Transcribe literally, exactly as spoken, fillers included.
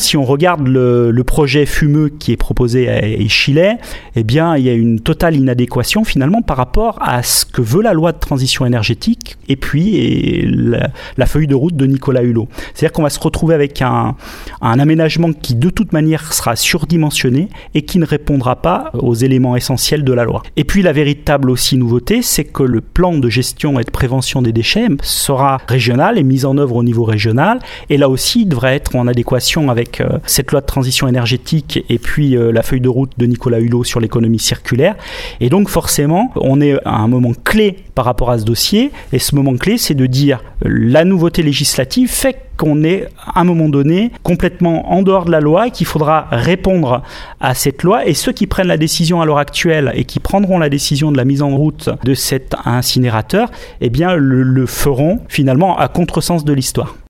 si on regarde le, le projet fumeux qui est proposé à Échillais, eh bien, il y a une totale inadéquation finalement par rapport à ce que veut la loi de transition énergétique et puis et la, la feuille de route de Nicolas Hulot. C'est-à-dire qu'on va se retrouver avec un, un aménagement qui de toute manière sera surdimensionné et qui ne répondra pas aux éléments essentiels de la loi. Et puis la véritable aussi nouveauté, c'est que le plan de gestion et de prévention des déchets sera régional et mis en œuvre au niveau régional, et là aussi il devrait être en adéquation avec euh, cette loi de transition énergétique et puis euh, la feuille de route de Nicolas Hulot sur l'économie circulaire. Et donc forcément, on est à un moment clé par rapport à ce dossier, et ce moment clé, c'est de dire euh, la nouveauté législative fait qu'on est à un moment donné complètement en dehors de la loi et qu'il faudra répondre à cette loi, et ceux qui prennent la décision à l'heure actuelle et qui prendront la décision de la mise en route de cet incinérateur, eh bien le, le feront finalement à contresens de l'histoire.